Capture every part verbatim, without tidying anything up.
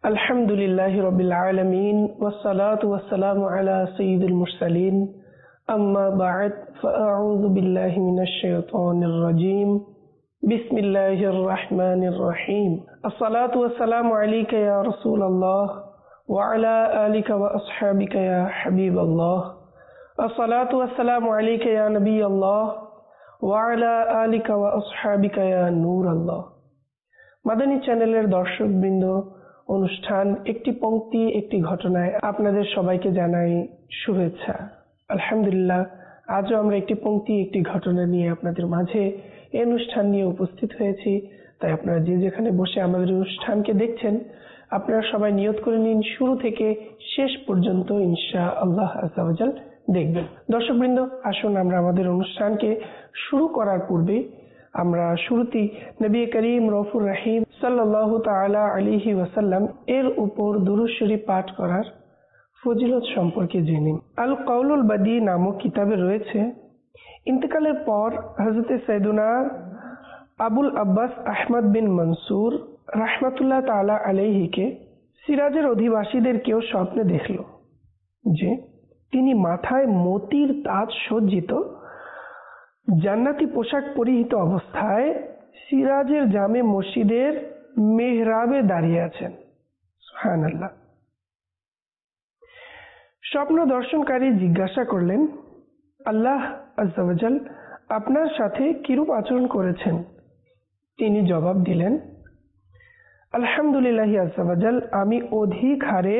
अल्हम्दुलिल्लाहि रब्बिल आलमीन वस्सलातु वस्सलामु अला सय्यिदिल मुरसलीन अम्मा बअद फअऊज़ु बिल्लाहि मिनश शैतानिर रजीम बिस्मिल्लाहिर रहमानिर रहीम अस्सलातु वस्सलामु अलैका या रसूलल्लाह व अला आलिका व अस्हाबिका या हबीबल्लाह अस्सलातु वस्सलामु अलैका या नबीयल्लाह व अला आलिका व अस्हाबिका या नूरल्लाह। মাদানী চ্যানেলের দর্শকবৃন্দ, অনুষ্ঠান একটি পংক্তি একটি ঘটনায় আপনাদের সবাইকে জানাই শুভেচ্ছা। আলহামদুলিল্লাহ, আজও আমরা একটি পংক্তি একটি ঘটনা নিয়ে আপনাদের মাঝে এই অনুষ্ঠান নিয়ে উপস্থিত হয়েছি। তাই আপনারা যে যেখানে বসে আমাদের অনুষ্ঠানকে দেখছেন, আপনারা সবাই নিয়ত করে নিন শুরু থেকে শেষ পর্যন্ত ইনশাআল্লাহ আযজা ওয়া জাল দেখবেন। দর্শকবৃন্দ, আসুন আমরা আমাদের অনুষ্ঠানকে শুরু করার পূর্বে আমরা শুরুতেই নবী করিম রউফুর রহিম সাল্লাল্লাহু তাআলা আলাইহি ওয়াসাল্লাম এর উপর দুরূদ শরীফ পাঠ করার ফজিলত সম্পর্কে জেনে। আল কাউলুল বাদী নামক কিতাবে রয়েছে, ইন্তেকালের পর হযরত সাইয়্যিদুনা আবুল আব্বাস আহমদ বিন মনসুর রাহমাতুল্লাহ তাআলা আলাইহিকে সিরাজের অধিবাসীদের কেউ স্বপ্নে দেখল যে তিনি মাথায় মতির তাজ সজ্জিত জান্নাতি পোশাক পরিহিত অবস্থায় সিরাজের জামে মসজিদের মেহরাবে দাঁড়িয়ে আছেন। সুবহানাল্লাহ। স্বপ্ন দর্শনকারী জিজ্ঞাসা করলেন, আল্লাহ আযজা ওয়া জাল আপনার সাথে কিরূপ আচরণ করেছেন? তিনি জবাব দিলেন, আলহামদুলিল্লাহি আযজা ওয়া জাল আমি অধিক হারে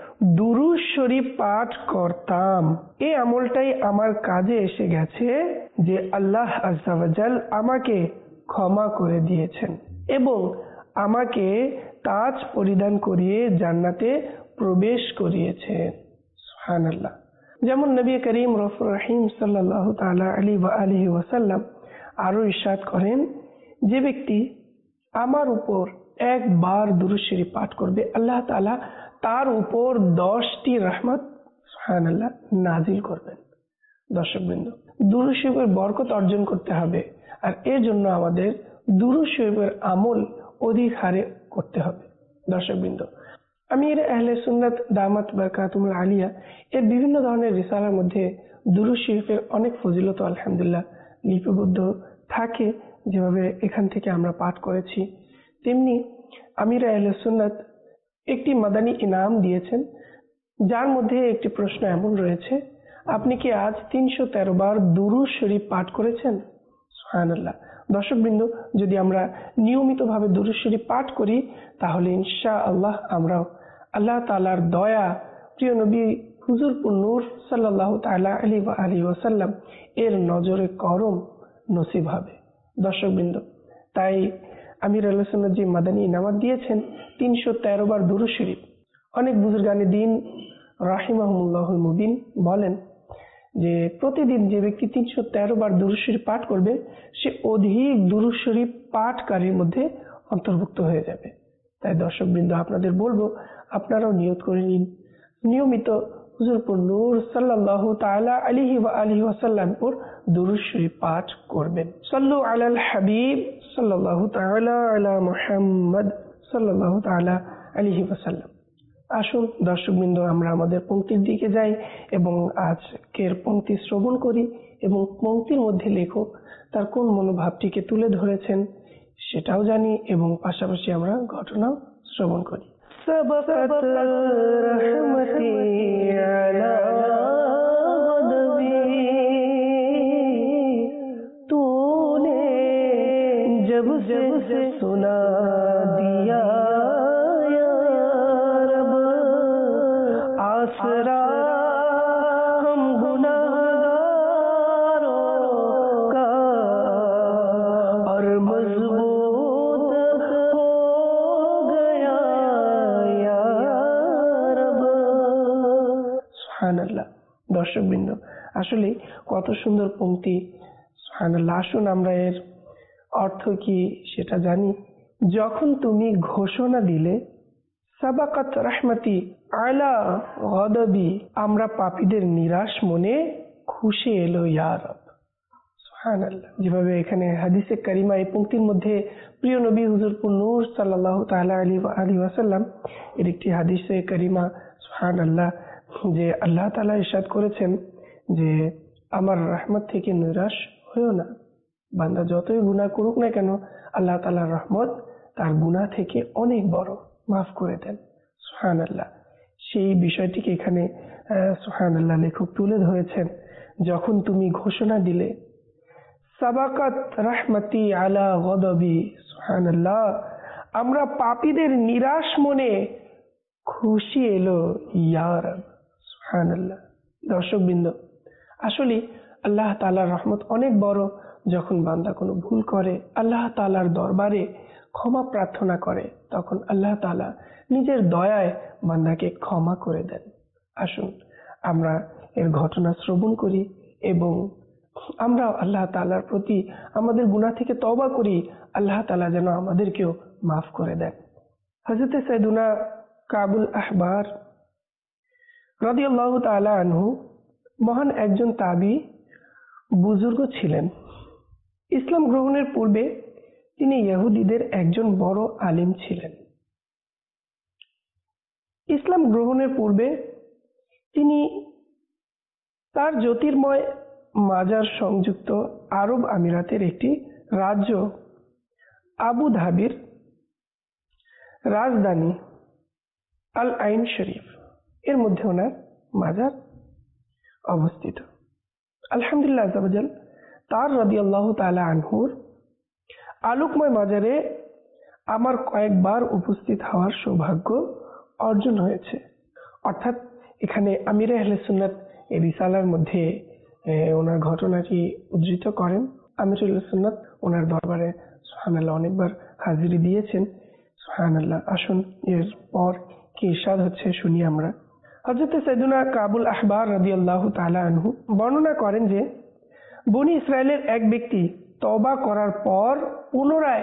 দুরূদ শরীফ পাঠ করতাম। এই আমলটাই আমার কাজে এসে গেছে যে আল্লাহ আযজা ওয়া জাল আমাকে ক্ষমা করে দিয়েছেন এবং আমাকে তাজ পরিধান করিয়ে জান্নাতে প্রবেশ করিয়েছেন। সুবহানাল্লাহ। যেমন নবী করিম রউফুর রহিম সাল্লাল্লাহু তাআলা আলাইহি ওয়া আলিহি ওয়াসাল্লাম আরো ইরশাদ করেন, যে ব্যক্তি আমার উপর একবার দুরূদ শরীফ পাঠ করবে, আল্লাহ তাআলা তার উপর দশটি রহমত সুবহানাল্লাহ নাজিল করবেন। দর্শকবৃন্দ, দুরূদ শরীফের বরকত অর্জন করতে হবে, আর এর জন্য আমাদের দুরূদ শরীফের আমল অধিক হারে করতে হবে। দর্শকবৃন্দ, আমির আহলে সুন্নাত দামাত বারাকাতুহুল আলিয়া এর বিভিন্ন ধরনের রিসালার মধ্যে দুরূদ শরীফের অনেক ফজিলত আলহামদুলিল্লাহ লিপিবদ্ধ থাকে। যেভাবে এখান থেকে আমরা পাঠ করেছি, তেমনি আমির আহলে সুন্নাত একটি মাদানী ইনাম দিয়েছেন, যার মধ্যে একটি প্রশ্ন এমন রয়েছে, আপনি কি আজ তিনশো তেরো বার দুরূদ শরীফ পাঠ করেছেন? সুবহানাল্লাহ। দর্শকবৃন্দ, যদি আমরা নিয়মিতভাবে দুরূদ শরীফ পাঠ করি, তাহলে ইনশাআল্লাহ আমরাও আল্লাহ তাআলার দয়া, প্রিয় নবী হুজুরপুর নূর সাল্লাল্লাহু তাআলা আলাইহি ওয়া আলিহি ওয়াসাল্লাম এর নজরে করম নসিব হবে। দর্শকবৃন্দ, তাই আমির আহলে সুন্নাত যে মাদানী ইনামাত দিয়েছেন তিনশো তেরো বার দুরূদ শরীফ, অনেক বুজুর্গানে দ্বীন রাহিমাহুমুল্লাহুল মুবিন বলেন যে প্রতিদিন যে ব্যক্তি তিনশো তেরো বার দুরূদ শরীফ পাঠ করবে, সে অধিক দুরূদ শরীফ পাঠকারীর মধ্যে অন্তর্ভুক্ত হয়ে যাবে। তাই দর্শকবৃন্দ, আপনাদের বলবো আপনারাও নিয়ত করে নিন, নিয়মিত হুজুরপুর নূর সাল্লাল্লাহু তাআলা আলাইহি ওয়া আলিহি ওয়াসাল্লাম এর দুরূদ শরীফ পাঠ করবেন। সাল্লু আলাল হাবিব সাল্লাল্লাহু তাআলা আলা মুহাম্মদ সাল্লাল্লাহু তাআলা আলাইহি ওয়াসাল্লাম। আসুন দর্শকবৃন্দ, আমরা আমাদের পংক্তির দিকে যাই এবং আজকের পংক্তি শ্রবণ করি এবং পংক্তির মধ্যে লেখক তার কোন মনোভাবটিকে তুলে ধরেছেন সেটাও জানি এবং পাশাপাশি আমরা ঘটনাও শ্রবণ করি। সাবাকাত রহমতি আলা গদবি তূনে জব সে সুনা দিয়া या रब आसरा हम गुनाहगारों का और मजबूत हो गया या रब। সুবহানাল্লাহ। দর্শকবৃন্দ, আসলে কত সুন্দর পংক্তি। সুবহানাল্লাহ। আসুন আমরা এর অর্থ কি সেটা জানি। যখন তুমি ঘোষণা দিলে সাবাকাত রহমতি আলা গদবি, আমরা পাপীদের নিরাশ মনে খুশি এলো ইয়া রব। সুবহানাল্লাহ। যেভাবে এখানে হাদিসে কারিমা এই পঙ্ক্তির মধ্যে প্রিয় নবী হুজুরপুর নূর সাল্লাল্লাহু তাআলা আলাইহি ওয়াসাল্লাম এর একটি হাদিসে কারিমা সুবহানাল্লাহ যে আল্লাহ তাআলা ইরশাদ করেছেন যে আমার রহমত থেকে নিরাশ হয়ো না। বান্দা যতই গুনাহ করুক না কেন আল্লাহ তাআলার রহমত তার গুনাহ থেকে অনেক বড়, মাফ করে দেন। সুবহানাল্লাহ। সেই বিষয়টিকে এখানে সুবহানাল্লাহ লেখক তুলে ধরেছেন। যখন তুমি ঘোষণা দিলে সাবাকাত রাহমাতি আলা গদবি, সুবহানাল্লাহ, আমরা পাপীদের নিরাশ মনে খুশি এলো ইয়া রব, সুবহানাল্লাহ। দর্শকবৃন্দ, আসলে আল্লাহ তাআলার রহমত অনেক বড়। যখন বান্দা কোনো ভুল করে আল্লাহ তাআলার দরবারে ক্ষমা প্রার্থনা করে তখন আল্লাহ তাআলা নিজের দয়ায় বান্দাকে ক্ষমা করে দেন। আসুন আমরা এর ঘটনা শ্রবণ করি এবং আমরা আল্লাহ তাআলার প্রতি আমাদের গুনাহ থেকে তওবা করি, আল্লাহ তাআলা যেন আমাদেরকেও মাফ করে দেন। হযরত সাইয়্যিদুনা কাবুল আহবার রাদিয়াল্লাহু তাআলা আনহু মহান একজন তাবী বুজুর্গ ছিলেন। ইসলাম গ্রহণের পূর্বে তিনি ইহুদিদের একজন বড় আলিম ছিলেন। ইসলাম গ্রহণের পূর্বে তিনি তার জ্যোতির্ময় মাজার সংযুক্ত আরব আমিরাতের একটি রাজ্য আবু ধাবির রাজধানী আল আইন শরীফ এর মধ্যে ওনার মাজার অবস্থিত। আলহামদুলিল্লাহ আযজা ওয়া জাল তার রাদিয়াল্লাহু তাআলা আনহুর আলোকময় মাজারে আমার কয়েকবার উপস্থিত হওয়ার সৌভাগ্য অর্জন হয়েছে। অর্থাৎ এখানে আমিরে আহলে সুন্নাত এই রিসালার মধ্যে ওনার ঘটনাটি উদ্ধৃত করেন। আমিরে আহলে সুন্নাত ওনার দরবারে সুবহানাল্লাহ অনেকবার হাজিরি দিয়েছেন। সুবহানাল্লাহ। আসুন এর পর কি ইরশাদ হচ্ছে শুনি আমরা। হযরত সাইয়্যিদুনা কাবুল আহবার রাদিয়াল্লাহু তাআলা আনহু বর্ণনা করেন যে বনি ইসরায়েলের এক ব্যক্তি তওবা করার পর পুনরায়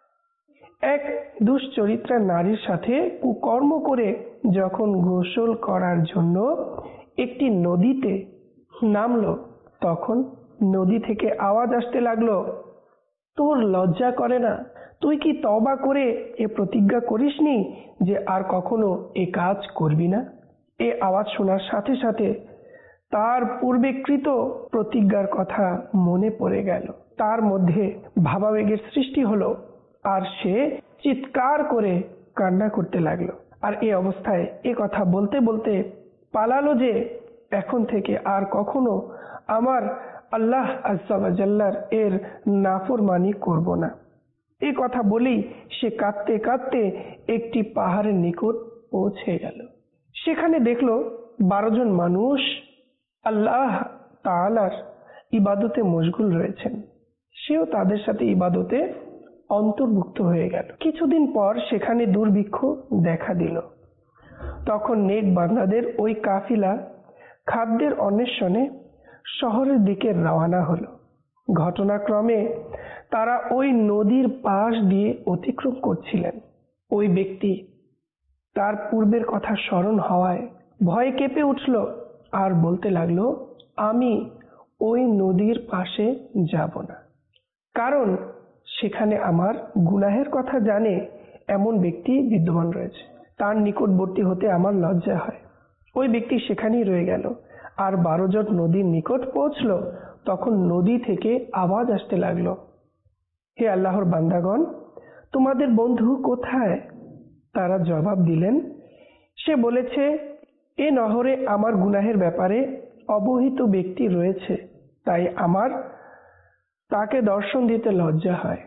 এক দুশ্চরিত্রা নারীর সাথে কুকর্ম করে যখন গোসল করার জন্য একটি নদীতে নামলো তখন নদী থেকে আওয়াজ আসতে লাগলো, তোর লজ্জা করে না? তুই কি তওবা করে এ প্রতিজ্ঞা করিসনি যে আর কখনো এ কাজ করবি না? এ আওয়াজ শোনার সাথে সাথে তার পূর্বে কৃত প্রতিজ্ঞার কথা মনে পড়ে গেল। তার মধ্যে ভাবাবেগের সৃষ্টি হলো আর সে চিৎকার করে কান্না করতে লাগলো। আর এই অবস্থায় এ কথা বলতে বলতে পালালো যে এখন থেকে আর কখনো আমার আল্লাহ আযজা ওয়া জাল্লার এর নাফরমানি করব না। এই কথা বলেই সে কাঁদতে কাঁদতে একটি পাহাড়ের নিকট পৌঁছে গেল। সেখানে দেখলো বারো জন মানুষ আল্লাহ তাআলার ইবাদতে মশগুল রয়েছেন। সেও তাদের সাথে ইবাদতে অন্তর্ভুক্ত হয়ে গেল। কিছুদিন পর সেখানে দুর্ভিক্ষ দেখা দিল। তখন নেক বান্দাদের ওই কাফিলা খাদ্যের অন্বেষণে শহরের দিকে রওনা হলো। ঘটনাক্রমে তারা ওই নদীর পাশ দিয়ে অতিক্রম করছিলেন। ওই ব্যক্তি তার পূর্বের কথা স্মরণ হওয়ায় ভয়ে কেঁপে উঠল আর বলতে লাগলো, আমি ওই নদীর পাশে যাব না, কারণ সেখানে আমার গুনাহের কথা জানে এমন ব্যক্তি বিদ্যমান রয়েছে। তার নিকটবর্তী হতে আমার লজ্জা হয়। ওই ব্যক্তি সেখানেই রয়ে গেল। আর বারো জন নদীর নিকট পৌঁছলো তখন নদী থেকে আওয়াজ আসতে লাগলো, হে আল্লাহর বান্দাগণ, তোমাদের বন্ধু কোথায়? তারা জবাব দিলেন, সে বলেছে, এ নহরে আমার গুনাহের ব্যাপারে অবহিত ব্যক্তি রয়েছে, তাই আমার তাকে দর্শন দিতে লজ্জা হয়।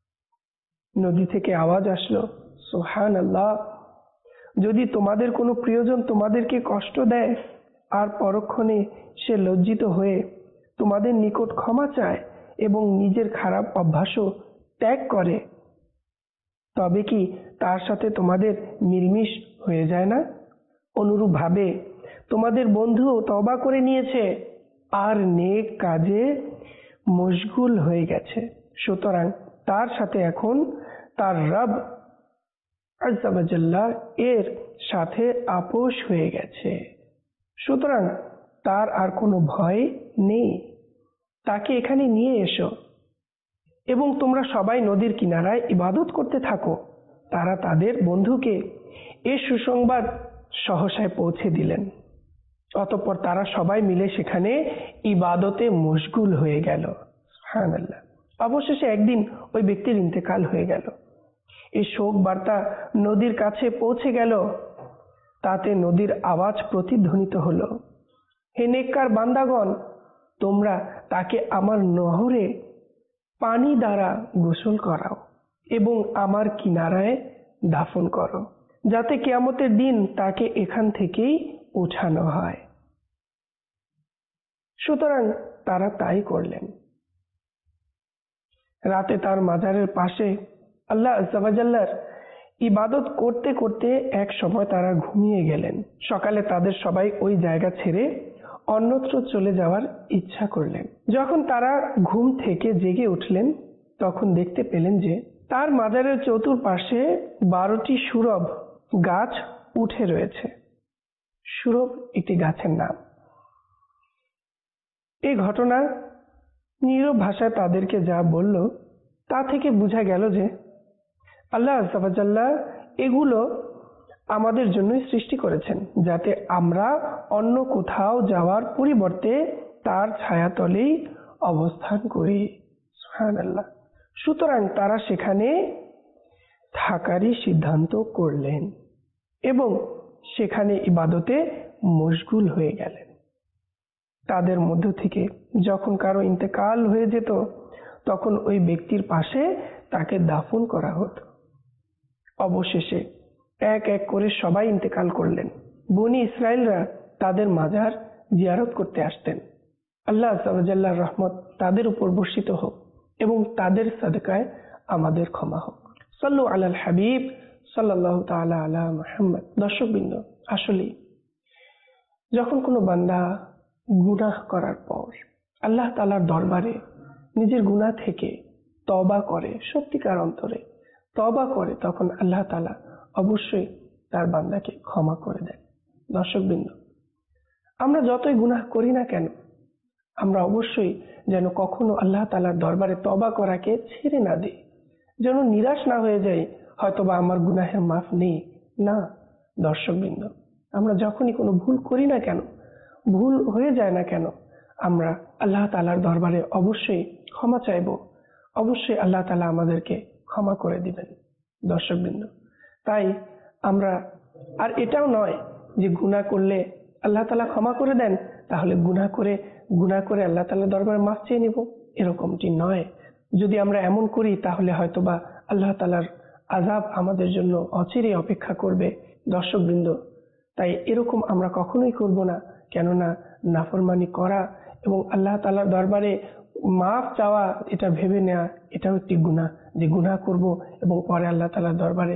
নদী থেকে আওয়াজ আসলো, সুবহানাল্লাহ, যদি তোমাদের কোনো প্রিয়জন তোমাদেরকে কষ্ট দেয় আর পরক্ষণে সে লজ্জিত হয়ে তোমাদের নিকট ক্ষমা চায় এবং নিজের খারাপ অভ্যাসও ত্যাগ করে, তবে কি তার সাথে তোমাদের মিলমিশ হয়ে যায় না? অনুরূপভাবে তোমাদের বন্ধু তওবা করে নিয়েছে আর নেক কাজে মশগুল হয়ে গেছে, সুতরাং তার সাথে এখন তার রব আযজা ওয়া জাল্লা এর সাথে আপোষ হয়ে গেছে, সুতরাং তার আর কোনো ভয় নেই। তাকে এখানে নিয়ে এসো এবং তোমরা সবাই নদীর কিনারায় ইবাদত করতে থাকো। তারা তাদের বন্ধুকে এ সুসংবাদ সহসায় পৌঁছে দিলেন। অতঃপর তারা সবাই মিলে সেখানে ইবাদতে মশগুল হয়ে গেল। সুবহানাল্লাহ। অবশেষে একদিন ওই ব্যক্তির ইন্তেকাল হয়ে গেল। এই শোক বার্তা নদীর কাছে পৌঁছে গেল। তাতে নদীর আওয়াজ প্রতিধ্বনিত হলো, হে নেককার বান্দাগণ, তোমরা তাকে আমার নহরে পানি দ্বারা গোসল করাও এবং আমার কিনারায় দাফন করো, যাতে কিয়ামতের দিন তাকে এখান থেকেই উঠানো হয়। সুতরাং তারা তাই করলেন। রাতে তার মাজারের পাশে আল্লাহ আযজা ওয়া জাল্লার ইবাদত করতে করতে এক সময় তারা ঘুমিয়ে গেলেন। সকালে তাদের সবাই ওই জায়গা ছেড়ে অন্যত্র চলে যাওয়ার ইচ্ছা করলেন। যখন তারা ঘুম থেকে জেগে উঠলেন তখন দেখতে পেলেন যে তার মাজারের চতুর্পাশে বারোটি সুরভ গাছ উঠে রয়েছে। সুরভ একটি গাছের নাম। এই ঘটনা নীরব ভাষায় তাদেরকে যা বলল তা থেকে বোঝা গেল যে আল্লাহ আযজা ওয়া জাল্লা এগুলো আমাদের জন্যই সৃষ্টি করেছেন, যাতে আমরা অন্য কোথাও যাওয়ার পরিবর্তে তার ছায়াতলেই অবস্থান করি। সুবহানাল্লাহ। সুতরাং তারা সেখানে থাকারই সিদ্ধান্ত করলেন এবং সেখানে ইবাদতে মশগুল হয়ে গেলেন। তাদের মধ্য থেকে যখন কারো ইন্তেকাল হয়ে যেত তখন ওই ব্যক্তির পাশে তাকে দাফন করা হতো। অবশেষে এক এক করে সবাই ইন্তেকাল করলেন। বনি ইসরাইলরা তাদের মাজার জিয়ারত করতে আসতেন। আল্লাহ আযজা ওয়া জাল্লার রহমত তাদের উপর বর্ষিত হোক এবং তাদের সাদকায় আমাদের ক্ষমা হোক। সাল্লু আলাল হাবিব সাল্লাল্লাহু তাআলা আলা মুহাম্মদ। দর্শকবৃন্দ, আসলে যখন কোনো বান্দা গুনাহ করার পর আল্লাহ তাআলার দরবারে নিজের গুনাহ থেকে তওবা করে, সত্যিকার অন্তরে তওবা করে, তখন আল্লাহ তাআলা অবশ্যই তার বান্দাকে ক্ষমা করে দেন। দর্শকবৃন্দ, আমরা যতই গুনাহ করি না কেন, আমরা অবশ্যই যেন কখনো আল্লাহ তাআলার দরবারে তওবা করাকে ছেড়ে না দিই, যেন নিরাশ না হয়ে যাই হয়তোবা আমার গুনাহের মাফ নেই। না দর্শকবৃন্দ, আমরা যখনই কোনো ভুল করি না কেন, ভুল হয়ে যায় না কেন, আমরা আল্লাহ তাআলার দরবারে অবশ্যই ক্ষমা চাইব। অবশ্যই আল্লাহ তাআলা আমাদেরকে ক্ষমা করে দিবেন। দর্শকবৃন্দ, তাই আমরা আর এটাও নয় যে গুনাহ করলে আল্লাহ তাআলা ক্ষমা করে দেন, তাহলে গুনাহ করে গুনাহ করে আল্লাহ তাআলার দরবারে মাফ চেয়ে নিব, এরকমটি নয়। যদি আমরা এমন করি তাহলে হয়তোবা আল্লাহ তাআলার আযাব আমাদের জন্য অচিরেই অপেক্ষা করবে। দর্শকবৃন্দ, তাই এরকম আমরা কখনোই করব না, কেননা নাফরমানি করা এবং আল্লাহ তাআলার দরবারে মাফ চাওয়া, এটা ভেবে নেওয়া, এটাও একটি গুনাহ, যে গুনাহ করব এবং পরে আল্লাহ তাআলার দরবারে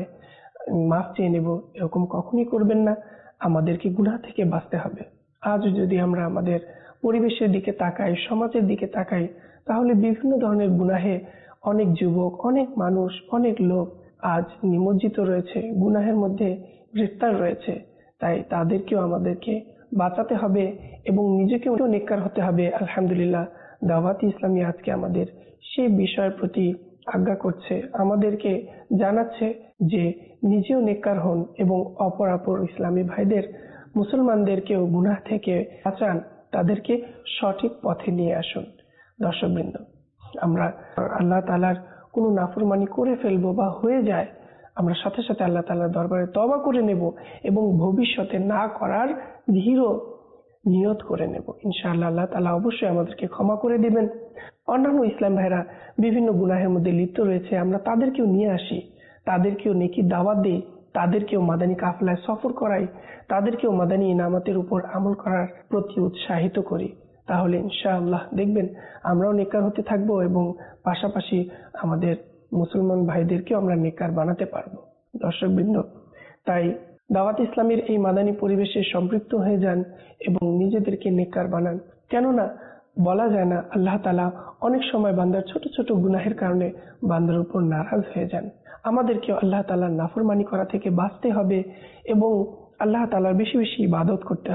মাফ চেয়ে নেব, এরকম কখনোই করবেন না। আমাদেরকে গুনাহ থেকে বাঁচতে হবে। আজ যদি আমরা আমাদের পরিবেশের দিকে তাকাই, সমাজের দিকে তাকাই, তাহলে বিভিন্ন ধরনের গুনাহে অনেক যুবক, অনেক মানুষ, অনেক লোক আজ নিমজ্জিত রয়েছে, গুনাহের মধ্যে গ্রেফতার রয়েছে। তাই তাদেরকেও আমাদেরকে বাঁচাতে হবে এবং নিজেকেও নেককার হতে হবে। আলহামদুলিল্লাহ, দাওয়াত ইসলামী আজকে আমাদের সেই বিষয়ের প্রতি আজ্ঞা করছে, আমাদেরকে জানাচ্ছে যে নিজেও নেককার হন এবং অপর অপর ইসলামী ভাইদের, মুসলমানদেরকেও গুনাহ থেকে বাঁচান, তাদেরকে সঠিক পথে নিয়ে আসুন। দর্শকবৃন্দ, আমরা আল্লাহ তাআলার কোনো নাফরমানি করে ফেলবো বা হয়ে যায়, আমরা সাথে সাথে আল্লাহ তাআলার দরবারে তওবা করে নেব এবং ভবিষ্যতে না করার দৃঢ় নিয়ত করে নেব। ইনশাআল্লাহ আল্লাহ তাআলা অবশ্যই আমাদেরকে ক্ষমা করে দিবেন। অন্যান্য ইসলাম ভাইরা বিভিন্ন গুনাহের মধ্যে লিপ্ত রয়েছে, আমরা তাদেরকেও নিয়ে আসি, তাদেরকেও নেকির দাওয়াত দিই, তাদেরকেও মাদানী কাফেলায় সফর করাই, তাদেরকেও মাদানী ইনামতের উপর আমল করার প্রতি উৎসাহিত করি। তাহলে ইনশাআল্লাহ দেখবেন আমরাও নেককার হতে থাকবো এবং পাশাপাশি আমাদের মুসলমান ভাইদেরকেও আমরা নেককার বানাতে পারবো। দর্শকবৃন্দ, তাই দাওয়াত ইসলামের এই মাদানী পরিবেশে সম্পৃক্ত হয়ে যান এবং নিজেদেরকে নেককার বানান। কেননা বলা যায় না, আল্লাহ তাআলা অনেক সময় বান্দার ছোট ছোট গুনাহের কারণে বান্দার উপর নারাজ হয়ে যান। আমাদেরকে আল্লাহ তাআলার নাফরমানি করা থেকে বাঁচতে হবে এবং আল্লাহ তাআলার বেশি বেশি ইবাদত করতে হবে।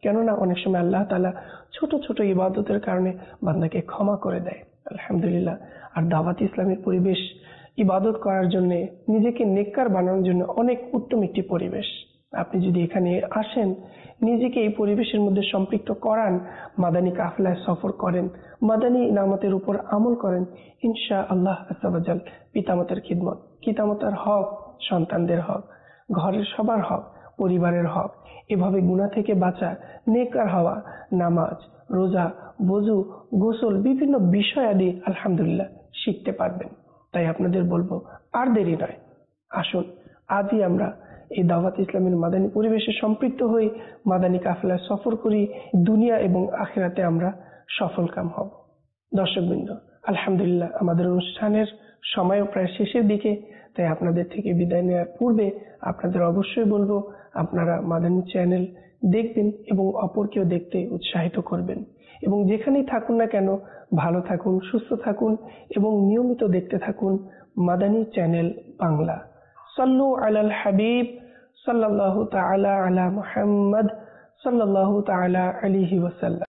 কেননা অনেক সময় আল্লাহ তাআলা ছোট ছোট ইবাদতের কারণে বান্দাকে ক্ষমা করে দেয়। আলহামদুলিল্লাহ। আর দাওয়াত ইসলামের পরিবেশ ইবাদত করার জন্য, নিজেকে নেককার বানানোর জন্য অনেক উত্তম একটি পরিবেশ। আপনি যদি এখানে আসেন, নিজেকে এই পরিবেশের মধ্যে সম্পৃক্ত করান, মাদানী কাফেলায় সফর করেন, মাদানী ইনামতের উপর আমল করেন, ইনশাআল্লাহ আযজা ওয়া জাল পিতামাতার খিদমত, পিতামাতার হক, সন্তানদের হক, ঘরের সবার হক, পরিবারের হক, এভাবে গুনাহ থেকে বাঁচা, নেককার হওয়া, নামাজ, রোজা, ওযু, গোসল, বিভিন্ন বিষয়াদি আলহামদুলিল্লাহ শিখতে পারবেন। তাই আপনাদের বলবো, আর দেরি নয়, আসুন আজই আমরা এই দাওয়াত ইসলামের মাদানী পরিবেশে সম্পৃক্ত হই, মাদানী কাফেলায় সফর করি, দুনিয়া এবং আখিরাতে আমরা সফলকাম হব। দর্শকবৃন্দ, আলহামদুলিল্লাহ আমাদের অনুষ্ঠানের সময়ও প্রায় শেষের দিকে। তাই আপনাদের থেকে বিদায় নেওয়ার পূর্বে আপনাদের অবশ্যই বলবো, আপনারা মাদানী চ্যানেল দেখবেন এবং অপরকেও দেখতে উৎসাহিত করবেন। এবং যেখানেই থাকুন না কেন, ভালো থাকুন, সুস্থ থাকুন এবং নিয়মিত দেখতে থাকুন মাদানী চ্যানেল বাংলা। সাল্লু আলাল হাবিব সাল্লাল্লাহু তাআলা আলা মুহাম্মদ সাল্লাল্লাহু তাআলা আলাইহি ওয়াসাল্লাম।